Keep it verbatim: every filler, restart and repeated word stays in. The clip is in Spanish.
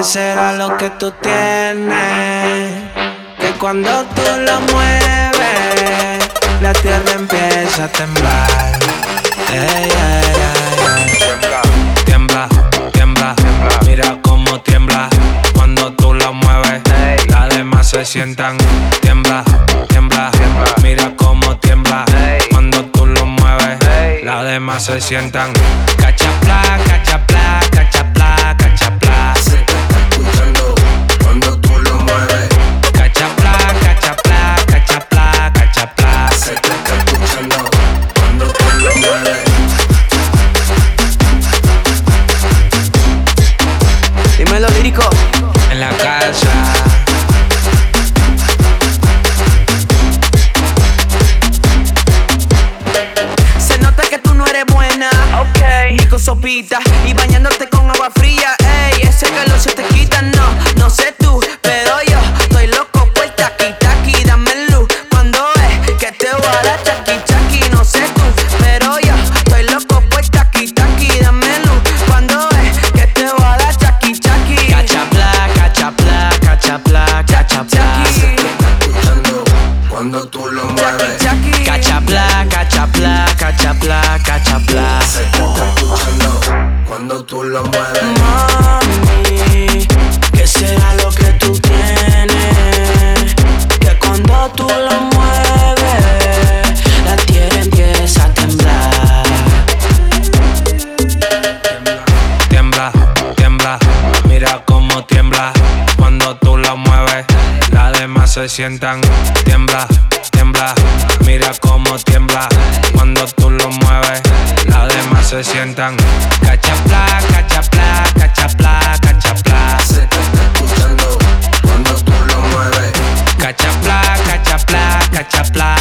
¿Qué será lo que tú tienes? Que cuando tú lo mueves, la tierra empieza a temblar. Ey, ey, ey, ey. Tiembla, tiembla, tiembla, mira cómo tiembla. Cuando tú lo mueves, ey, las demás se sientan. Tiembla, tiembla, tiembla, mira cómo tiembla. Ey, cuando tú lo mueves, ey, las demás se sientan. Cachapla, cachapla, cachapla, cachapla. Se te está escuchando cuando tú lo mueves. Cachapla, cachapla, cachapla, cachapla. Se te está escuchando cuando tú lo mueves. Dímelo lírico. En la casa. Se nota que tú no eres buena, ok, ni con sopita y bañándote con agua fría, ey, ese calor se te quita, no, no sé tú, pero yo estoy loco por taqui taqui, dame luz cuando es que te voy a dar chaki chaki, no sé tú, pero yo estoy loco por taqui taqui, dame luz cuando es que te voy a dar chaki chaki. Cachapla, cachapla, cachapla, cachapla. Se te está escuchando cuando tú lo mueves. Chaki, Cachapla, cachapla, cachapla, cachapla. Se te está escuchando cuando tú lo mueves. Mami, ¿qué será lo que tú tienes? Que cuando tú lo mueves, la tierra empieza a temblar. Tiembla, tiembla, mira cómo tiembla. Cuando tú lo mueves, las demás se sientan. Tiembla, tiembla, mira cómo tiembla. Cuando tú lo mueves, las demás se sientan. Cachapla, cachapla, cachapla, cachapla. Se te está escuchando cuando tú lo mueves. Cachapla, cachapla, cachapla,